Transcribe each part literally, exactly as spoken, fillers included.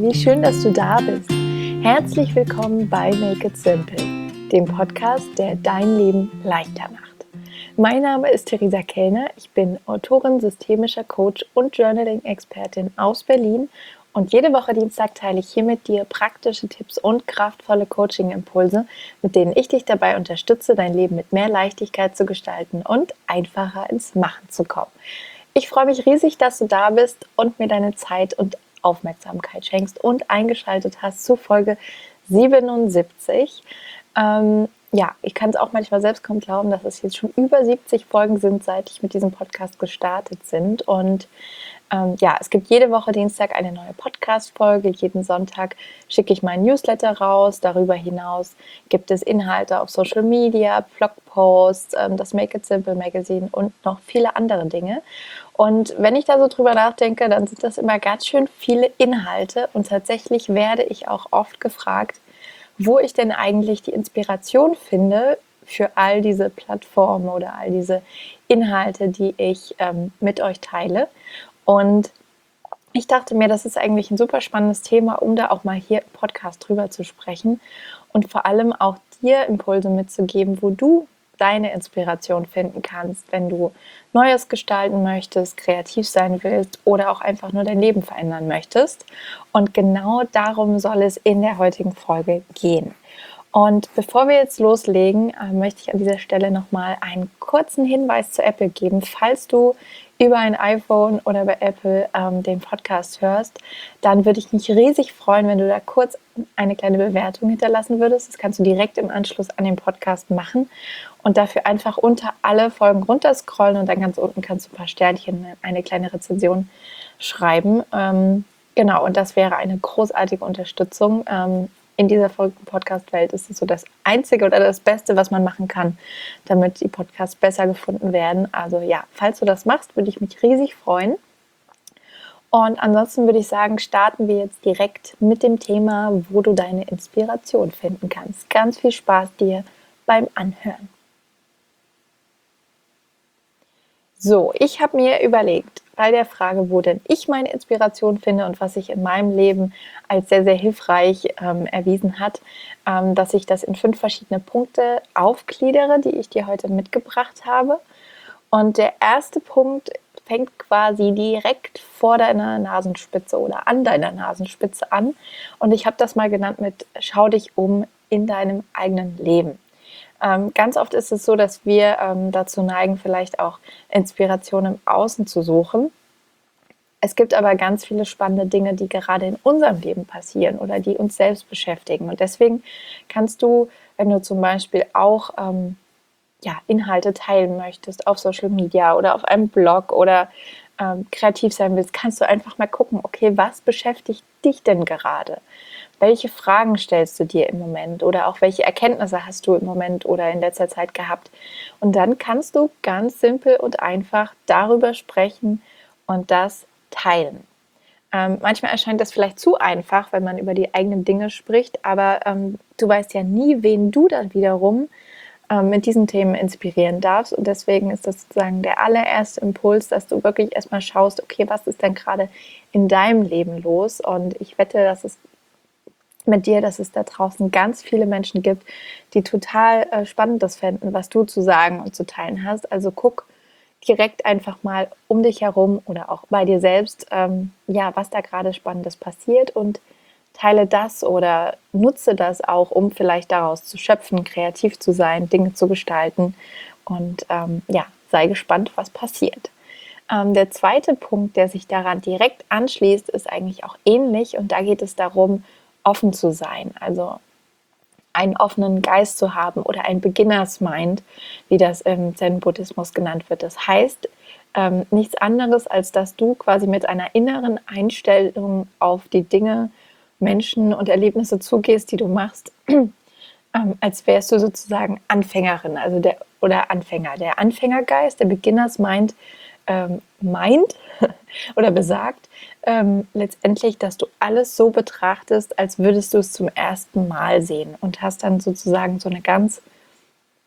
wie schön, dass du da bist. Herzlich willkommen bei Make It Simple, dem Podcast, der dein Leben leichter macht. Mein Name ist Theresa Kellner, ich bin Autorin, systemischer Coach und Journaling-Expertin aus Berlin und jede Woche Dienstag teile ich hier mit dir praktische Tipps und kraftvolle Coaching-Impulse, mit denen ich dich dabei unterstütze, dein Leben mit mehr Leichtigkeit zu gestalten und einfacher ins Machen zu kommen. Ich freue mich riesig, dass du da bist und mir deine Zeit und Aufmerksamkeit schenkst und eingeschaltet hast zu Folge siebenundsiebzig. Ähm, ja, ich kann es auch manchmal selbst kaum glauben, dass es jetzt schon über siebzig Folgen sind, seit ich mit diesem Podcast gestartet bin. Und ähm, ja, es gibt jede Woche Dienstag eine neue Podcast-Folge. Jeden Sonntag schicke ich meinen Newsletter raus. Darüber hinaus gibt es Inhalte auf Social Media, Blogposts, ähm, das Make It Simple Magazine und noch viele andere Dinge. Und wenn ich da so drüber nachdenke, dann sind das immer ganz schön viele Inhalte. Und tatsächlich werde ich auch oft gefragt, wo ich denn eigentlich die Inspiration finde für all diese Plattformen oder all diese Inhalte, die ich ähm, mit euch teile. Und ich dachte mir, das ist eigentlich ein super spannendes Thema, um da auch mal hier im Podcast drüber zu sprechen und vor allem auch dir Impulse mitzugeben, wo du deine Inspiration finden kannst, wenn du Neues gestalten möchtest, kreativ sein willst oder auch einfach nur dein Leben verändern möchtest. Und genau darum soll es in der heutigen Folge gehen. Und bevor wir jetzt loslegen, äh, möchte ich an dieser Stelle nochmal einen kurzen Hinweis zu Apple geben. Falls du über ein iPhone oder bei Apple ähm, den Podcast hörst, dann würde ich mich riesig freuen, wenn du da kurz eine kleine Bewertung hinterlassen würdest. Das kannst du direkt im Anschluss an den Podcast machen und dafür einfach unter alle Folgen runterscrollen und dann ganz unten kannst du ein paar Sternchen, eine kleine Rezension schreiben. Ähm, genau, und das wäre eine großartige Unterstützung. Ähm, In dieser Podcast-Welt ist es so das Einzige oder das Beste, was man machen kann, damit die Podcasts besser gefunden werden. Also ja, falls du das machst, würde ich mich riesig freuen. Und ansonsten würde ich sagen, starten wir jetzt direkt mit dem Thema, wo du deine Inspiration finden kannst. Ganz viel Spaß dir beim Anhören. So, ich habe mir überlegt, bei der Frage, wo denn ich meine Inspiration finde und was sich in meinem Leben als sehr, sehr hilfreich ähm, erwiesen hat, ähm, dass ich das in fünf verschiedene Punkte aufgliedere, die ich dir heute mitgebracht habe. Und der erste Punkt fängt quasi direkt vor deiner Nasenspitze oder an deiner Nasenspitze an. Und ich habe das mal genannt mit Schau dich um in deinem eigenen Leben. Ähm, ganz oft ist es so, dass wir ähm, dazu neigen, vielleicht auch Inspiration im Außen zu suchen. Es gibt aber ganz viele spannende Dinge, die gerade in unserem Leben passieren oder die uns selbst beschäftigen. Und deswegen kannst du, wenn du zum Beispiel auch ähm, ja, Inhalte teilen möchtest auf Social Media oder auf einem Blog oder ähm, kreativ sein willst, kannst du einfach mal gucken, okay, was beschäftigt dich denn gerade? Welche Fragen stellst du dir im Moment oder auch welche Erkenntnisse hast du im Moment oder in letzter Zeit gehabt? Und dann kannst du ganz simpel und einfach darüber sprechen und das teilen. Ähm, manchmal erscheint das vielleicht zu einfach, wenn man über die eigenen Dinge spricht, aber ähm, du weißt ja nie, wen du dann wiederum ähm, mit diesen Themen inspirieren darfst. Und deswegen ist das sozusagen der allererste Impuls, dass du wirklich erstmal schaust, okay, was ist denn gerade in deinem Leben los? Und ich wette, dass es mit dir, dass es da draußen ganz viele Menschen gibt, die total äh, spannend das fänden, was du zu sagen und zu teilen hast. Also guck direkt einfach mal um dich herum oder auch bei dir selbst, ähm, ja, was da gerade Spannendes passiert und teile das oder nutze das auch, um vielleicht daraus zu schöpfen, kreativ zu sein, Dinge zu gestalten und ähm, ja, sei gespannt, was passiert. Ähm, der zweite Punkt, der sich daran direkt anschließt, ist eigentlich auch ähnlich und da geht es darum, offen zu sein, also einen offenen Geist zu haben oder ein Beginners Mind, wie das im Zen-Buddhismus genannt wird. Das heißt ähm, nichts anderes, als dass du quasi mit einer inneren Einstellung auf die Dinge, Menschen und Erlebnisse zugehst, die du machst, ähm, als wärst du sozusagen Anfängerin, also der oder Anfänger. Der Anfängergeist, der Beginners Mind ähm, meint oder besagt ähm, letztendlich, dass du alles so betrachtest, als würdest du es zum ersten Mal sehen und hast dann sozusagen so eine ganz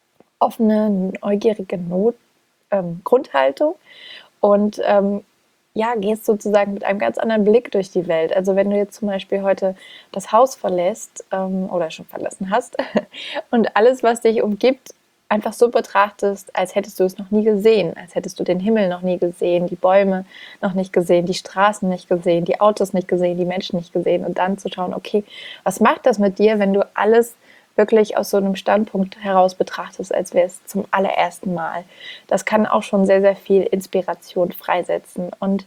offene, neugierige Not, ähm, Grundhaltung und ähm, ja, gehst sozusagen mit einem ganz anderen Blick durch die Welt. Also wenn du jetzt zum Beispiel heute das Haus verlässt ähm, oder schon verlassen hast und alles, was dich umgibt, einfach so betrachtest, als hättest du es noch nie gesehen, als hättest du den Himmel noch nie gesehen, die Bäume noch nicht gesehen, die Straßen nicht gesehen, die Autos nicht gesehen, die Menschen nicht gesehen und dann zu schauen, okay, was macht das mit dir, wenn du alles wirklich aus so einem Standpunkt heraus betrachtest, als wäre es zum allerersten Mal. Das kann auch schon sehr, sehr viel Inspiration freisetzen. Und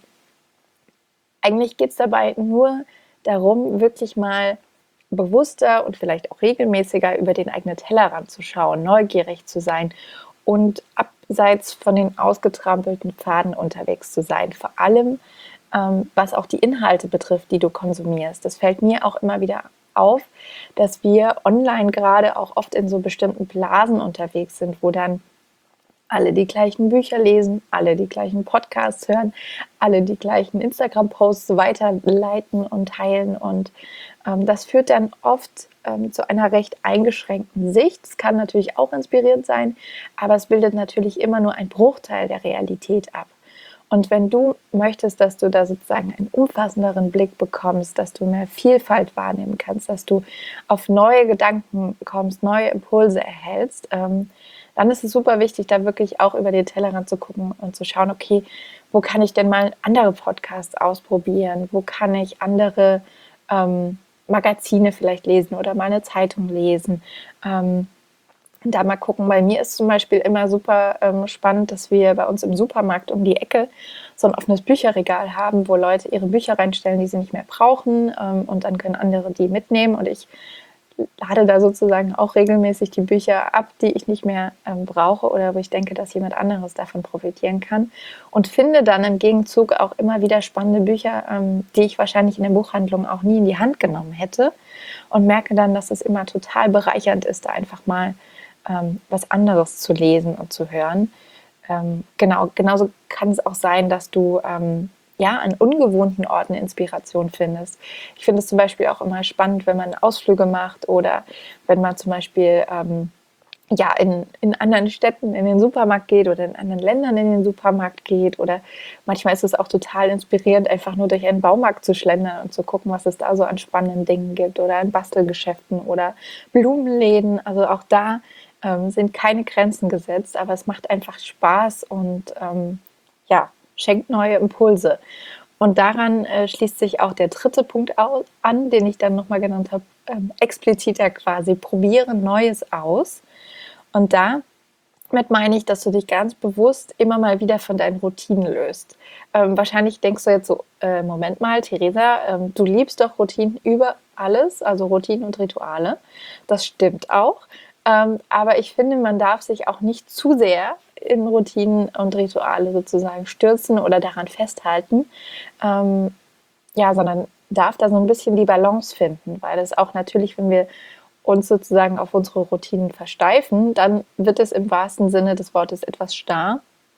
eigentlich geht es dabei nur darum, wirklich mal bewusster und vielleicht auch regelmäßiger über den eigenen Tellerrand zu schauen, neugierig zu sein und abseits von den ausgetrampelten Pfaden unterwegs zu sein. Vor allem, ähm, was auch die Inhalte betrifft, die du konsumierst. Das fällt mir auch immer wieder auf, dass wir online gerade auch oft in so bestimmten Blasen unterwegs sind, wo dann alle die gleichen Bücher lesen, alle die gleichen Podcasts hören, alle die gleichen Instagram-Posts weiterleiten und teilen. Und ähm, das führt dann oft ähm, zu einer recht eingeschränkten Sicht. Es kann natürlich auch inspirierend sein, aber es bildet natürlich immer nur einen Bruchteil der Realität ab. Und wenn du möchtest, dass du da sozusagen einen umfassenderen Blick bekommst, dass du mehr Vielfalt wahrnehmen kannst, dass du auf neue Gedanken kommst, neue Impulse erhältst, ähm, dann ist es super wichtig, da wirklich auch über den Tellerrand zu gucken und zu schauen, okay, wo kann ich denn mal andere Podcasts ausprobieren? Wo kann ich andere ähm, Magazine vielleicht lesen oder mal eine Zeitung lesen? Ähm, da mal gucken. Bei mir ist zum Beispiel immer super ähm, spannend, dass wir bei uns im Supermarkt um die Ecke so ein offenes Bücherregal haben, wo Leute ihre Bücher reinstellen, die sie nicht mehr brauchen, ähm, und dann können andere die mitnehmen und ich lade da sozusagen auch regelmäßig die Bücher ab, die ich nicht mehr ähm, brauche oder wo ich denke, dass jemand anderes davon profitieren kann und finde dann im Gegenzug auch immer wieder spannende Bücher, ähm, die ich wahrscheinlich in der Buchhandlung auch nie in die Hand genommen hätte und merke dann, dass es immer total bereichernd ist, da einfach mal ähm, was anderes zu lesen und zu hören. Ähm, genau, genauso kann es auch sein, dass du ähm, ja, an ungewohnten Orten Inspiration findest. Ich finde es zum Beispiel auch immer spannend, wenn man Ausflüge macht oder wenn man zum Beispiel ähm, ja, in, in anderen Städten in den Supermarkt geht oder in anderen Ländern in den Supermarkt geht oder manchmal ist es auch total inspirierend, einfach nur durch einen Baumarkt zu schlendern und zu gucken, was es da so an spannenden Dingen gibt oder in Bastelgeschäften oder Blumenläden. Also auch da ähm, sind keine Grenzen gesetzt, aber es macht einfach Spaß und ähm, ja, schenkt neue Impulse. Und daran äh, schließt sich auch der dritte Punkt au- an, den ich dann nochmal genannt habe, ähm, expliziter quasi, probiere Neues aus. Und damit meine ich, dass du dich ganz bewusst immer mal wieder von deinen Routinen löst. Ähm, wahrscheinlich denkst du jetzt so, äh, Moment mal, Theresa, ähm, du liebst doch Routinen über alles, also Routinen und Rituale. Das stimmt auch. Ähm, aber ich finde, man darf sich auch nicht zu sehr in Routinen und Rituale sozusagen stürzen oder daran festhalten. Ähm, ja, sondern darf da so ein bisschen die Balance finden, weil es auch natürlich, wenn wir uns sozusagen auf unsere Routinen versteifen, dann wird es im wahrsten Sinne des Wortes etwas starr.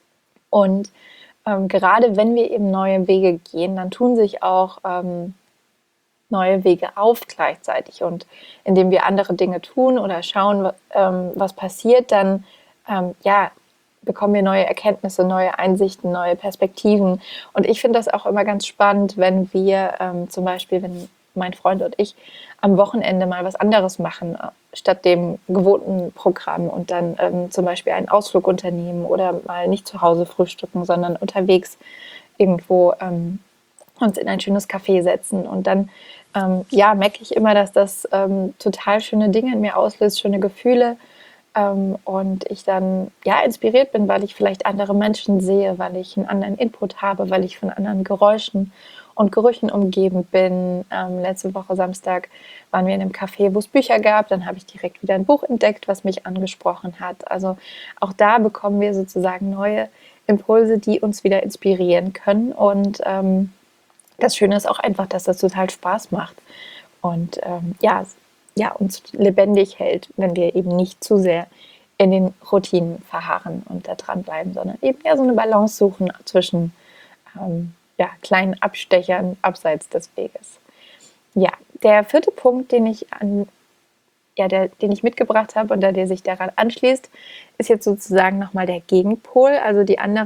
Und ähm, gerade wenn wir eben neue Wege gehen, dann tun sich auch ähm, neue Wege auf gleichzeitig. Und indem wir andere Dinge tun oder schauen, ähm, was passiert, dann ähm, ja, bekommen wir neue Erkenntnisse, neue Einsichten, neue Perspektiven. Und ich finde das auch immer ganz spannend, wenn wir ähm, zum Beispiel, wenn mein Freund und ich am Wochenende mal was anderes machen, äh, statt dem gewohnten Programm und dann ähm, zum Beispiel einen Ausflug unternehmen oder mal nicht zu Hause frühstücken, sondern unterwegs irgendwo ähm, uns in ein schönes Café setzen. Und dann ähm, ja, merke ich immer, dass das ähm, total schöne Dinge in mir auslöst, schöne Gefühle. Ähm, und ich dann ja inspiriert bin, weil ich vielleicht andere Menschen sehe, weil ich einen anderen Input habe, weil ich von anderen Geräuschen und Gerüchen umgeben bin. Ähm, letzte Woche Samstag waren wir in einem Café, wo es Bücher gab. Dann habe ich direkt wieder ein Buch entdeckt, was mich angesprochen hat. Also auch da bekommen wir sozusagen neue Impulse, die uns wieder inspirieren können. Und ähm, das Schöne ist auch einfach, dass das total Spaß macht und ähm, ja, ja, uns lebendig hält, wenn wir eben nicht zu sehr in den Routinen verharren und da dranbleiben, sondern eben eher so eine Balance suchen zwischen ähm, ja, kleinen Abstechern abseits des Weges. Ja, der vierte Punkt, den ich an ja, der, den ich mitgebracht habe und der, der sich daran anschließt, ist jetzt sozusagen nochmal der Gegenpol. Also die anderen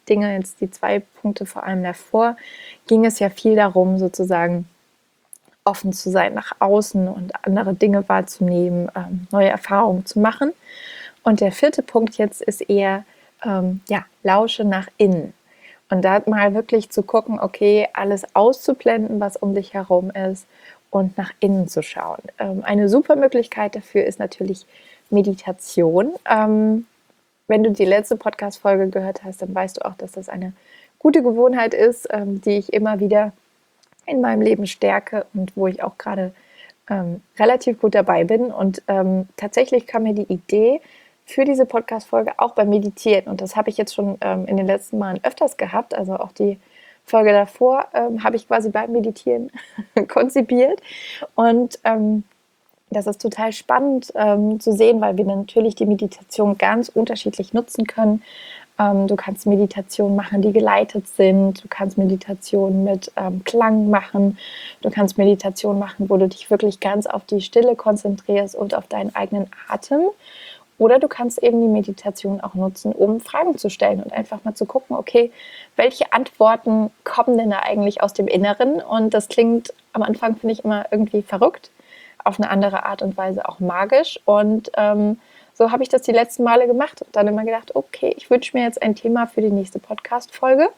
Dinge, jetzt die zwei Punkte vor allem davor, ging es ja viel darum, sozusagen offen zu sein nach außen und andere Dinge wahrzunehmen, ähm, neue Erfahrungen zu machen. Und der vierte Punkt jetzt ist eher, ähm, ja, lausche nach innen. Und da mal wirklich zu gucken, okay, alles auszublenden, was um dich herum ist und nach innen zu schauen. Ähm, eine super Möglichkeit dafür ist natürlich Meditation. Ähm, wenn du die letzte Podcast-Folge gehört hast, dann weißt du auch, dass das eine gute Gewohnheit ist, ähm, die ich immer wieder in meinem Leben stärke und wo ich auch gerade ähm, relativ gut dabei bin. Und ähm, tatsächlich kam mir die Idee für diese Podcast-Folge auch beim Meditieren. Und das habe ich jetzt schon ähm, in den letzten Malen öfters gehabt. Also auch die Folge davor ähm, habe ich quasi beim Meditieren konzipiert. Und ähm, das ist total spannend ähm, zu sehen, weil wir natürlich die Meditation ganz unterschiedlich nutzen können. Ähm, du kannst Meditationen machen, die geleitet sind. Du kannst Meditationen mit ähm, Klang machen. Du kannst Meditationen machen, wo du dich wirklich ganz auf die Stille konzentrierst und auf deinen eigenen Atem. Oder du kannst eben die Meditation auch nutzen, um Fragen zu stellen und einfach mal zu gucken, okay, welche Antworten kommen denn da eigentlich aus dem Inneren? Und das klingt am Anfang, finde ich, immer irgendwie verrückt, auf eine andere Art und Weise auch magisch. Und ähm, so habe ich das die letzten Male gemacht und dann immer gedacht, okay, ich wünsche mir jetzt ein Thema für die nächste Podcast-Folge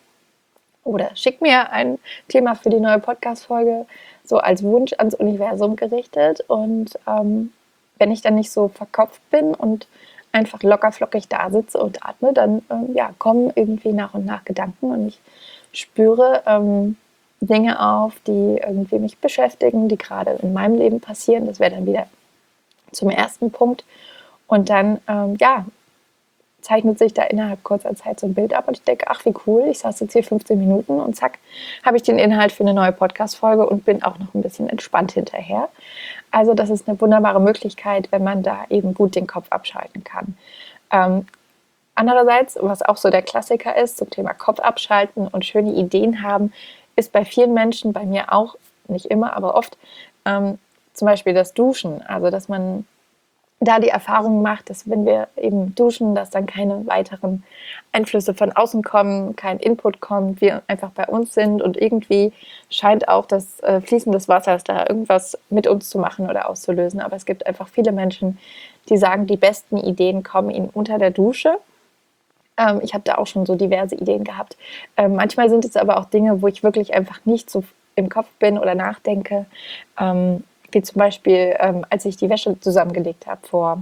oder schick mir ein Thema für die neue Podcast-Folge so als Wunsch ans Universum gerichtet. Und ähm, wenn ich dann nicht so verkopft bin und einfach locker flockig da sitze und atme, dann ähm, ja, kommen irgendwie nach und nach Gedanken und ich spüre ähm, Dinge auf, die irgendwie mich beschäftigen, die gerade in meinem Leben passieren. Das wäre dann wieder zum ersten Punkt. Und dann, ähm, ja, zeichnet sich da innerhalb kurzer Zeit so ein Bild ab und ich denke, ach wie cool, ich saß jetzt hier fünfzehn Minuten und zack, habe ich den Inhalt für eine neue Podcast-Folge und bin auch noch ein bisschen entspannt hinterher. Also das ist eine wunderbare Möglichkeit, wenn man da eben gut den Kopf abschalten kann. Ähm, andererseits, was auch so der Klassiker ist, zum Thema Kopf abschalten und schöne Ideen haben, ist bei vielen Menschen, bei mir auch, nicht immer, aber oft, ähm, zum Beispiel das Duschen. Also dass man da die Erfahrung macht, dass wenn wir eben duschen, dass dann keine weiteren Einflüsse von außen kommen, kein Input kommt, wir einfach bei uns sind und irgendwie scheint auch das äh, Fließen des Wassers da irgendwas mit uns zu machen oder auszulösen. Aber es gibt einfach viele Menschen, die sagen, die besten Ideen kommen ihnen unter der Dusche. Ähm, ich habe da auch schon so diverse Ideen gehabt. Ähm, manchmal sind es aber auch Dinge, wo ich wirklich einfach nicht so im Kopf bin oder nachdenke. Ähm, Wie zum Beispiel, ähm, als ich die Wäsche zusammengelegt habe vor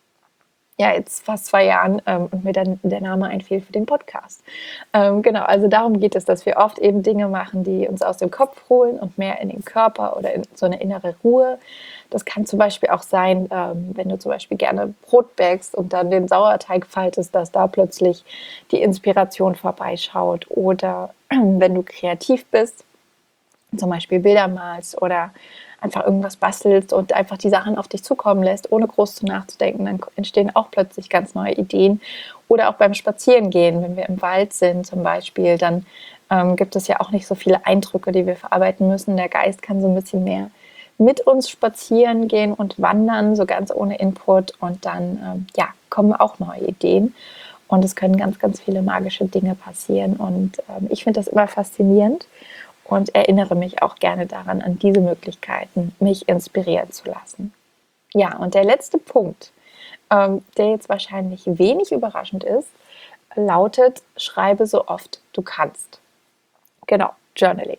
ja, jetzt fast zwei Jahren ähm, und mir dann der Name einfiel für den Podcast. Ähm, genau, also darum geht es, dass wir oft eben Dinge machen, die uns aus dem Kopf holen und mehr in den Körper oder in so eine innere Ruhe. Das kann zum Beispiel auch sein, ähm, wenn du zum Beispiel gerne Brot backst und dann den Sauerteig faltest, dass da plötzlich die Inspiration vorbeischaut. Oder wenn du kreativ bist, zum Beispiel Bilder malst oder einfach irgendwas bastelst und einfach die Sachen auf dich zukommen lässt, ohne groß zu nachzudenken, dann entstehen auch plötzlich ganz neue Ideen. Oder auch beim Spazierengehen, wenn wir im Wald sind zum Beispiel, dann ähm, gibt es ja auch nicht so viele Eindrücke, die wir verarbeiten müssen. Der Geist kann so ein bisschen mehr mit uns spazieren gehen und wandern, so ganz ohne Input. Und dann ähm, ja, kommen auch neue Ideen. Und es können ganz, ganz viele magische Dinge passieren. Und ähm, ich finde das immer faszinierend. Und erinnere mich auch gerne daran, an diese Möglichkeiten, mich inspirieren zu lassen. Ja, und der letzte Punkt, ähm, der jetzt wahrscheinlich wenig überraschend ist, lautet, schreibe so oft du kannst. Genau, Journaling.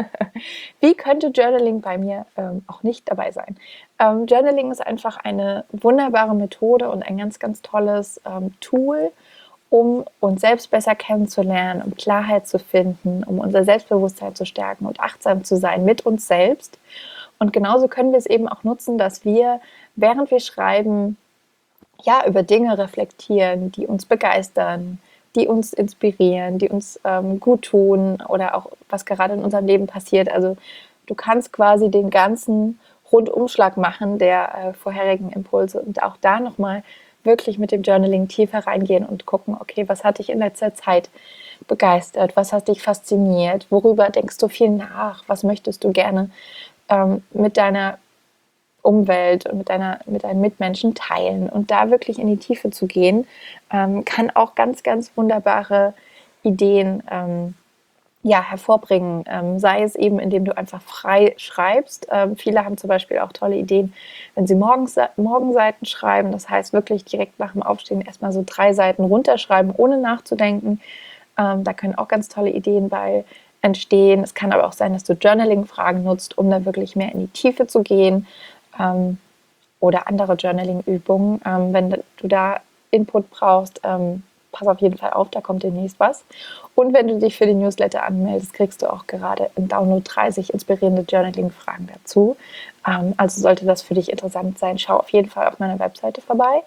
Wie könnte Journaling bei mir ähm, auch nicht dabei sein? Ähm, Journaling ist einfach eine wunderbare Methode und ein ganz, ganz tolles ähm, Tool, um uns selbst besser kennenzulernen, um Klarheit zu finden, um unser Selbstbewusstsein zu stärken und achtsam zu sein mit uns selbst. Und genauso können wir es eben auch nutzen, dass wir, während wir schreiben, ja, über Dinge reflektieren, die uns begeistern, die uns inspirieren, die uns ähm, gut tun oder auch was gerade in unserem Leben passiert. Also du kannst quasi den ganzen Rundumschlag machen der äh, vorherigen Impulse und auch da nochmal wirklich mit dem Journaling tiefer reingehen und gucken, okay, was hat dich in letzter Zeit begeistert, was hat dich fasziniert, worüber denkst du viel nach, was möchtest du gerne ähm, mit deiner Umwelt und mit, deiner, mit deinen Mitmenschen teilen und da wirklich in die Tiefe zu gehen, ähm, kann auch ganz, ganz wunderbare Ideen ähm, ja, hervorbringen, ähm, sei es eben, indem du einfach frei schreibst. Ähm, viele haben zum Beispiel auch tolle Ideen, wenn sie morgens, Morgenseiten schreiben. Das heißt, wirklich direkt nach dem Aufstehen erstmal so drei Seiten runterschreiben, ohne nachzudenken. Ähm, da können auch ganz tolle Ideen bei entstehen. Es kann aber auch sein, dass du Journaling-Fragen nutzt, um da wirklich mehr in die Tiefe zu gehen. Ähm, oder andere Journaling-Übungen. Ähm, wenn du da Input brauchst, ähm, pass auf jeden Fall auf, da kommt demnächst was. Und wenn du dich für den Newsletter anmeldest, kriegst du auch gerade im Download dreißig inspirierende Journaling-Fragen dazu. Ähm, also sollte das für dich interessant sein, schau auf jeden Fall auf meiner Webseite vorbei.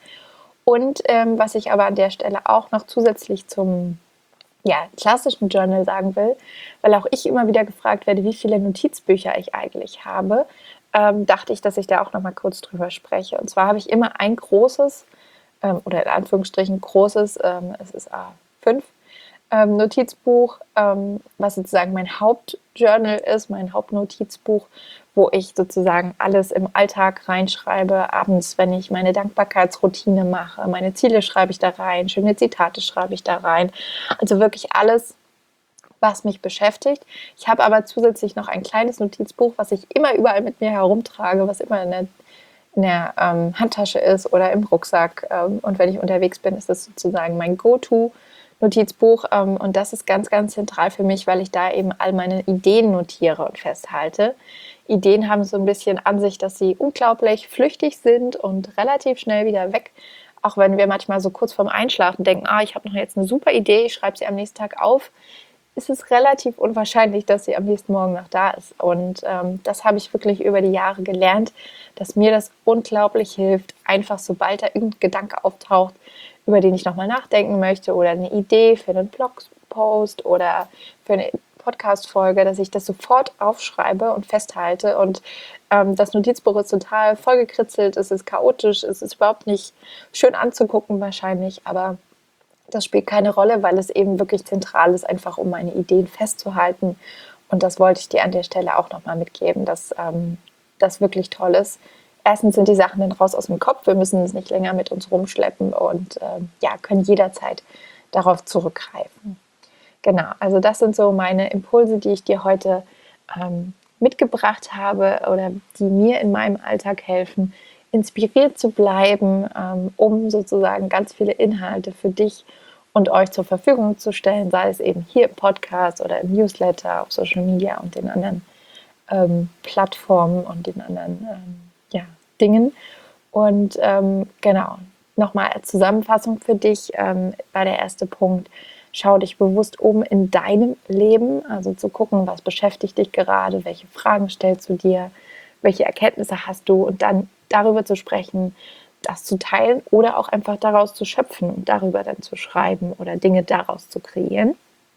Und ähm, was ich aber an der Stelle auch noch zusätzlich zum ja, klassischen Journal sagen will, weil auch ich immer wieder gefragt werde, wie viele Notizbücher ich eigentlich habe, ähm, dachte ich, dass ich da auch noch mal kurz drüber spreche. Und zwar habe ich immer ein großes, ähm, oder in Anführungsstrichen großes, ähm, es ist A fünf, ähm, Notizbuch, ähm, was sozusagen mein Hauptjournal ist, mein Hauptnotizbuch, wo ich sozusagen alles im Alltag reinschreibe. Abends, wenn ich meine Dankbarkeitsroutine mache, meine Ziele schreibe ich da rein, schöne Zitate schreibe ich da rein. Also wirklich alles, was mich beschäftigt. Ich habe aber zusätzlich noch ein kleines Notizbuch, was ich immer überall mit mir herumtrage, was immer in der, in der ähm, Handtasche ist oder im Rucksack. Ähm, und wenn ich unterwegs bin, ist das sozusagen mein Go-To. Notizbuch ähm, und das ist ganz, ganz zentral für mich, weil ich da eben all meine Ideen notiere und festhalte. Ideen haben so ein bisschen an sich, dass sie unglaublich flüchtig sind und relativ schnell wieder weg. Auch wenn wir manchmal so kurz vorm Einschlafen denken, ah, ich habe noch jetzt eine super Idee, ich schreibe sie am nächsten Tag auf, ist es relativ unwahrscheinlich, dass sie am nächsten Morgen noch da ist. Und ähm, das habe ich wirklich über die Jahre gelernt, dass mir das unglaublich hilft, einfach sobald da irgendein Gedanke auftaucht, über den ich nochmal nachdenken möchte oder eine Idee für einen Blogpost oder für eine Podcast-Folge, dass ich das sofort aufschreibe und festhalte. Und ähm, das Notizbuch ist total vollgekritzelt, es ist chaotisch, es ist überhaupt nicht schön anzugucken wahrscheinlich, aber das spielt keine Rolle, weil es eben wirklich zentral ist, einfach um meine Ideen festzuhalten. Und das wollte ich dir an der Stelle auch nochmal mitgeben, dass ähm, das wirklich toll ist. Erstens sind die Sachen dann raus aus dem Kopf, wir müssen es nicht länger mit uns rumschleppen und ähm, ja, können jederzeit darauf zurückgreifen. Genau, also das sind so meine Impulse, die ich dir heute ähm, mitgebracht habe oder die mir in meinem Alltag helfen, inspiriert zu bleiben, ähm, um sozusagen ganz viele Inhalte für dich und euch zur Verfügung zu stellen, sei es eben hier im Podcast oder im Newsletter, auf Social Media und den anderen ähm, Plattformen und den anderen ähm, ja, Dingen. Und ähm, genau, nochmal als Zusammenfassung für dich ähm, war der erste Punkt, schau dich bewusst um in deinem Leben, also zu gucken, was beschäftigt dich gerade, welche Fragen stellst du dir, welche Erkenntnisse hast du und dann darüber zu sprechen, das zu teilen oder auch einfach daraus zu schöpfen und darüber dann zu schreiben oder Dinge daraus zu kreieren.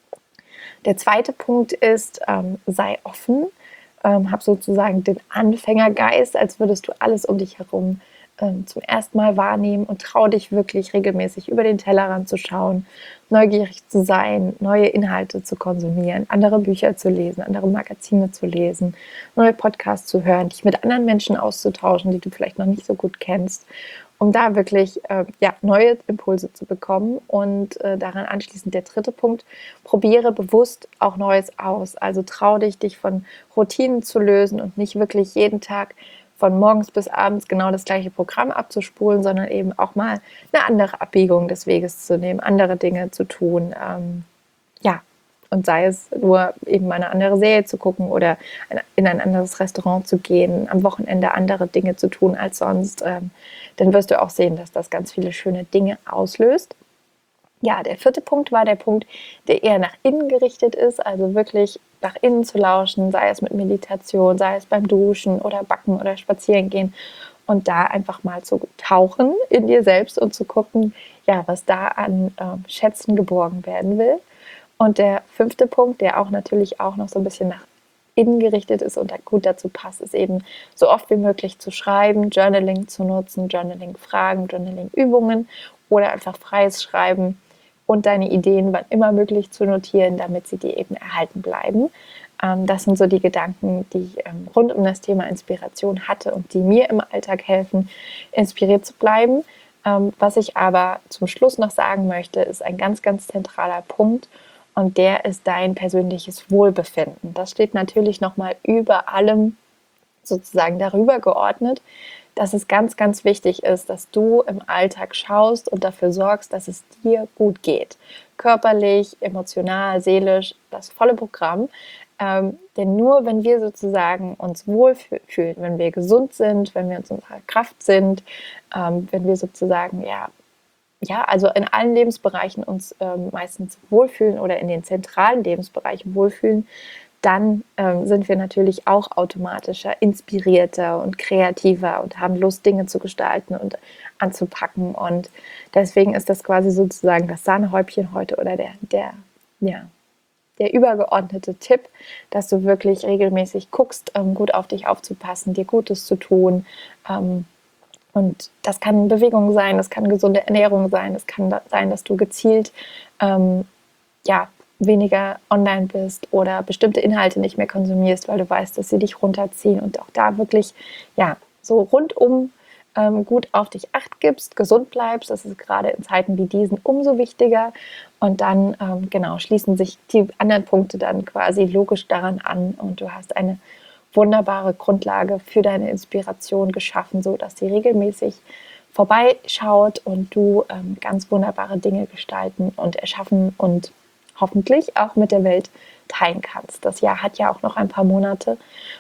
Der zweite Punkt ist, ähm, sei offen, ähm, hab sozusagen den Anfängergeist, als würdest du alles um dich herum ähm, zum ersten Mal wahrnehmen und trau dich wirklich regelmäßig über den Tellerrand zu schauen, neugierig zu sein, neue Inhalte zu konsumieren, andere Bücher zu lesen, andere Magazine zu lesen, neue Podcasts zu hören, dich mit anderen Menschen auszutauschen, die du vielleicht noch nicht so gut kennst, um da wirklich äh, ja, neue Impulse zu bekommen. Und äh, daran anschließend der dritte Punkt, probiere bewusst auch Neues aus. Also trau dich, dich von Routinen zu lösen und nicht wirklich jeden Tag von morgens bis abends genau das gleiche Programm abzuspulen, sondern eben auch mal eine andere Abbiegung des Weges zu nehmen, andere Dinge zu tun. Ähm, ja, und sei es nur eben eine andere Serie zu gucken oder in ein anderes Restaurant zu gehen, am Wochenende andere Dinge zu tun als sonst, ähm, dann wirst du auch sehen, dass das ganz viele schöne Dinge auslöst. Ja, der vierte Punkt war der Punkt, der eher nach innen gerichtet ist, also wirklich nach innen zu lauschen, sei es mit Meditation, sei es beim Duschen oder Backen oder Spazierengehen und da einfach mal zu tauchen in dir selbst und zu gucken, ja, was da an äh, Schätzen geborgen werden will. Und der fünfte Punkt, der auch natürlich auch noch so ein bisschen nach innen gerichtet ist und gut dazu passt, ist eben so oft wie möglich zu schreiben, Journaling zu nutzen, Journaling-Fragen, Journaling-Übungen oder einfach freies Schreiben und deine Ideen wann immer möglich zu notieren, damit sie dir eben erhalten bleiben. Ähm, das sind so die Gedanken, die ich ähm, rund um das Thema Inspiration hatte und die mir im Alltag helfen, inspiriert zu bleiben. Ähm, was ich aber zum Schluss noch sagen möchte, ist ein ganz, ganz zentraler Punkt. und der ist dein persönliches Wohlbefinden. Das steht natürlich nochmal über allem sozusagen darüber geordnet, dass es ganz, ganz wichtig ist, dass du im Alltag schaust und dafür sorgst, dass es dir gut geht. Körperlich, emotional, seelisch, das volle Programm. Ähm, denn nur wenn wir sozusagen uns wohlfühlen, wenn wir gesund sind, wenn wir in unserer Kraft sind, ähm, wenn wir sozusagen, ja, ja, also in allen Lebensbereichen uns ähm, meistens wohlfühlen oder in den zentralen Lebensbereichen wohlfühlen, dann ähm, sind wir natürlich auch automatischer, inspirierter und kreativer und haben Lust, Dinge zu gestalten und anzupacken. Und deswegen ist das quasi sozusagen das Sahnehäubchen heute oder der, der, ja, der übergeordnete Tipp, dass du wirklich regelmäßig guckst, ähm, gut auf dich aufzupassen, dir Gutes zu tun. Ähm, und das kann Bewegung sein, das kann gesunde Ernährung sein, es kann sein, dass du gezielt ähm, ja, weniger online bist oder bestimmte Inhalte nicht mehr konsumierst, weil du weißt, dass sie dich runterziehen und auch da wirklich ja, so rundum ähm, gut auf dich Acht gibst, gesund bleibst. Das ist gerade in Zeiten wie diesen umso wichtiger. Und dann ähm, genau schließen sich die anderen Punkte dann quasi logisch daran an und du hast eine wunderbare Grundlage für deine Inspiration geschaffen, so dass sie regelmäßig vorbeischaut und du ähm, ganz wunderbare Dinge gestalten und erschaffen und hoffentlich auch mit der Welt teilen kannst. Das Jahr hat ja auch noch ein paar Monate,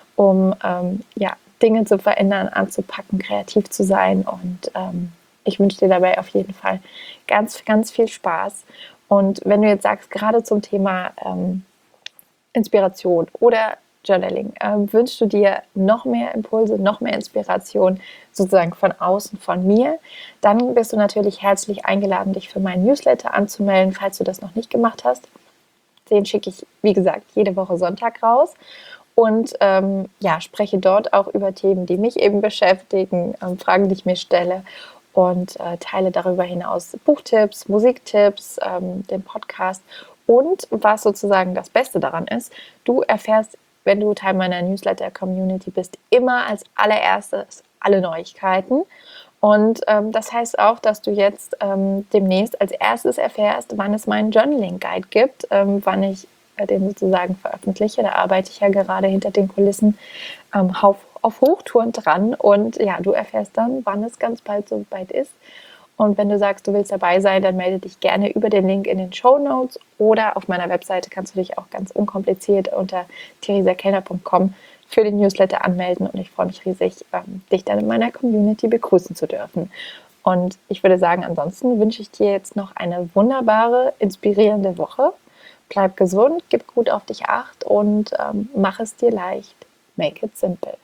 um ähm, ja, Dinge zu verändern, anzupacken, kreativ zu sein. Und ähm, ich wünsche dir dabei auf jeden Fall ganz, ganz viel Spaß. Und wenn du jetzt sagst, gerade zum Thema ähm, Inspiration oder Journaling, ähm, wünschst du dir noch mehr Impulse, noch mehr Inspiration sozusagen von außen, von mir, dann bist du natürlich herzlich eingeladen, dich für meinen Newsletter anzumelden, falls du das noch nicht gemacht hast. Den schicke ich, wie gesagt, jede Woche Sonntag raus und ähm, ja, spreche dort auch über Themen, die mich eben beschäftigen, ähm, Fragen, die ich mir stelle und äh, teile darüber hinaus Buchtipps, Musiktipps, ähm, den Podcast und was sozusagen das Beste daran ist, du erfährst, wenn du Teil meiner Newsletter-Community bist, immer als allererstes alle Neuigkeiten. Und ähm, das heißt auch, dass du jetzt ähm, demnächst als erstes erfährst, wann es meinen Journaling-Guide gibt, ähm, wann ich äh, den sozusagen veröffentliche. Da arbeite ich ja gerade hinter den Kulissen ähm, auf, auf Hochtouren dran. Und ja, du erfährst dann, wann es ganz bald so weit ist. Und wenn du sagst, du willst dabei sein, dann melde dich gerne über den Link in den Shownotes oder auf meiner Webseite kannst du dich auch ganz unkompliziert unter theresa kellner punkt com für den Newsletter anmelden und ich freue mich riesig, ähm, dich dann in meiner Community begrüßen zu dürfen. Und ich würde sagen, ansonsten wünsche ich dir jetzt noch eine wunderbare, inspirierende Woche. Bleib gesund, gib gut auf dich Acht und ähm, mach es dir leicht. Make it simple.